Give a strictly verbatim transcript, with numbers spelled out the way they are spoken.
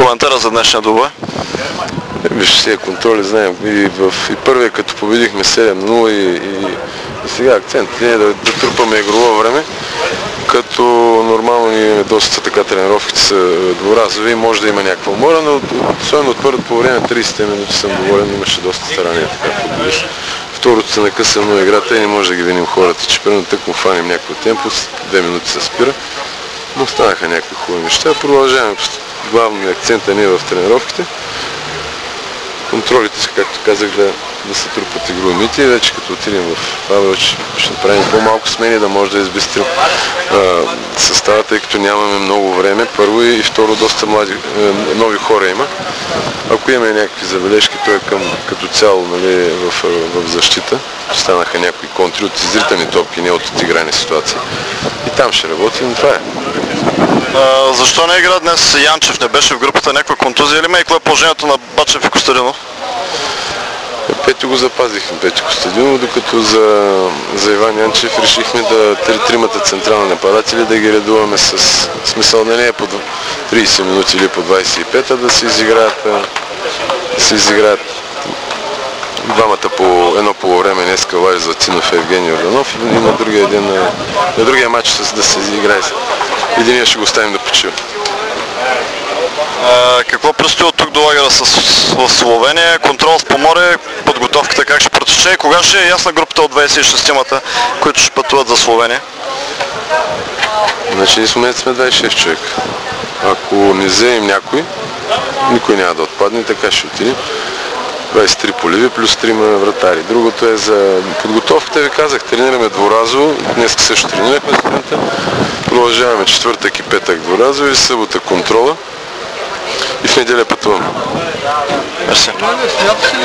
Коментара за днешния двубой? Виж, тези контроли знаем. И, в, и първия, като победихме седем нула и, и, и сега акцент не е да, да трупаме игрово време, като нормално ние имаме доста така, тренировките са дворазови и може да има някаква умора, но особено от първото по време тридесет минути съм доволен, имаше доста старания така футболист. Второто се накъса много играта и не може да ги виним хората, че примерно тък му фаним някакво темпо, две минути се спира, но станаха някакви хубави неща. Продължаваме главно акцента ние в тренировките. Контролите са, както казах, да, да се трупат игрови мити и вече като отидем в Павел, ще направим по-малко смени, да може да избистрим състава, тъй като нямаме много време. Първо и второ, доста млади, е, нови хора има. Ако имаме някакви забележки, то е към, като цяло, нали, в, в защита. Станаха някои контри от изритани топки, не от отиграни ситуации. И там ще работим, това е. А, защо не игра днес Янчев? Не беше в групата, някаква контузия или ме и какво е положението на Бачев и Костадинов? Петю го запазихме, Петю Костадинов, докато за, за Иван Янчев решихме да тримата централни нападатели да ги редуваме с смисъл да не е по тридесет минути или по двадесет и пет, а да се изиграят, да се изиграят двамата по едно полувреме, днеска Лай Златинов и Евгений Орданов и на другия, един, на, на другия матч да се изиграе. Единия ще го оставим да почива. А, какво предстои от тук до лагера с, в Словения? Контрол в Поморие, подготовката как ще протече и кога ще е ясна групата от двадесет и шестимата, които ще пътуват за Словения? Значи ние в момента сме двадесет и шест човека. Ако не вземем някой, никой няма да отпадне, така ще отидем. двадесет и три поливи плюс трима вратари. Другото е за подготовката, ви казах, тренираме дворазово, днес също тренирахме сутринта. Продължаваме четвъртък и петък дворазово и събота контрола и в неделя пътуваме. Мерси.